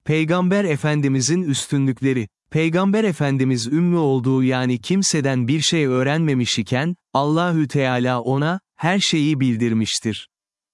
Peygamber Efendimizin üstünlükleri. Peygamber Efendimiz ümmü olduğu yani kimseden bir şey öğrenmemiş iken, Allahü Teala ona, her şeyi bildirmiştir.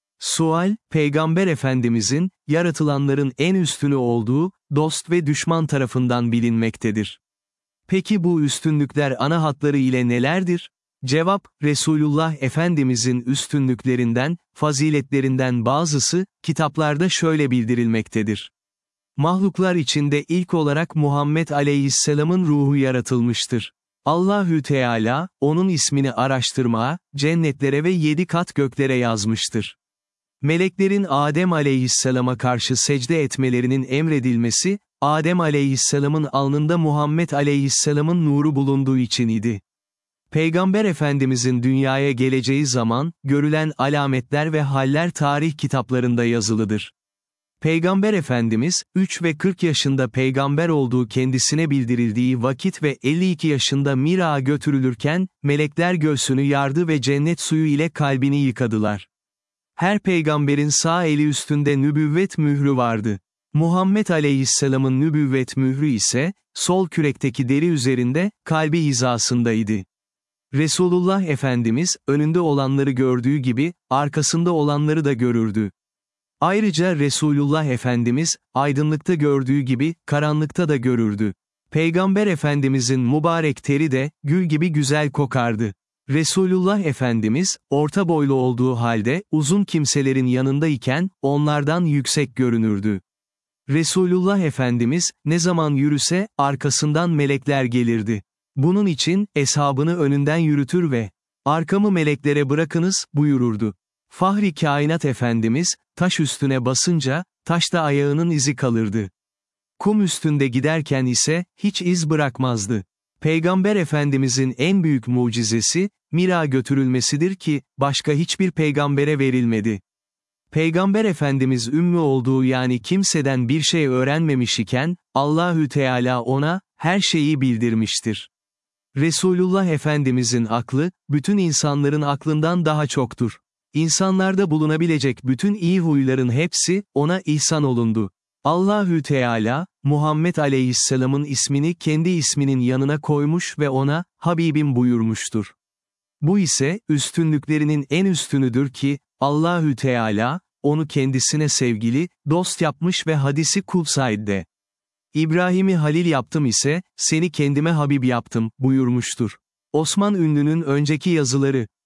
Sual, Peygamber Efendimizin, yaratılanların en üstünü olduğu, dost ve düşman tarafından bilinmektedir. Peki bu üstünlükler ana hatları ile nelerdir? Cevap, Resulullah Efendimizin üstünlüklerinden, faziletlerinden bazısı, kitaplarda şöyle bildirilmektedir. Mahluklar içinde ilk olarak Muhammed Aleyhisselam'ın ruhu yaratılmıştır. Allahü Teala, onun ismini araştırmaya, cennetlere ve 7 kat göklere yazmıştır. Meleklerin Adem Aleyhisselam'a karşı secde etmelerinin emredilmesi, Adem Aleyhisselam'ın alnında Muhammed Aleyhisselam'ın nuru bulunduğu için idi. Peygamber Efendimizin dünyaya geleceği zaman, görülen alametler ve haller tarih kitaplarında yazılıdır. Peygamber Efendimiz, 3 ve 40 yaşında peygamber olduğu kendisine bildirildiği vakit ve 52 yaşında Mira'a götürülürken, melekler göğsünü yardı ve cennet suyu ile kalbini yıkadılar. Her peygamberin sağ eli üstünde nübüvvet mührü vardı. Muhammed Aleyhisselam'ın nübüvvet mührü ise, sol kürekteki deri üzerinde, kalbi hizasındaydı. Resulullah Efendimiz, önünde olanları gördüğü gibi, arkasında olanları da görürdü. Ayrıca Resulullah Efendimiz, aydınlıkta gördüğü gibi, karanlıkta da görürdü. Peygamber Efendimizin mübarek teri de, gül gibi güzel kokardı. Resulullah Efendimiz, orta boylu olduğu halde, uzun kimselerin yanındayken, onlardan yüksek görünürdü. Resulullah Efendimiz, ne zaman yürüse, arkasından melekler gelirdi. Bunun için, eshabını önünden yürütür ve, arkamı meleklere bırakınız, buyururdu. Fahri Kainat Efendimiz, taş üstüne basınca, taşta ayağının izi kalırdı. Kum üstünde giderken ise, hiç iz bırakmazdı. Peygamber Efendimizin en büyük mucizesi, Mira götürülmesidir ki, başka hiçbir peygambere verilmedi. Peygamber Efendimiz ümmü olduğu yani kimseden bir şey öğrenmemiş iken, Allahü Teala ona, her şeyi bildirmiştir. Resulullah Efendimizin aklı, bütün insanların aklından daha çoktur. İnsanlarda bulunabilecek bütün iyi huyların hepsi, ona ihsan olundu. Allahü Teala, Muhammed Aleyhisselam'ın ismini kendi isminin yanına koymuş ve ona, Habibim buyurmuştur. Bu ise, üstünlüklerinin en üstünüdür ki, Allahü Teala, onu kendisine sevgili, dost yapmış ve hadisi kutsayde. İbrahim'i Halil yaptım ise, seni kendime Habib yaptım, buyurmuştur. Osman Ünlü'nün önceki yazıları,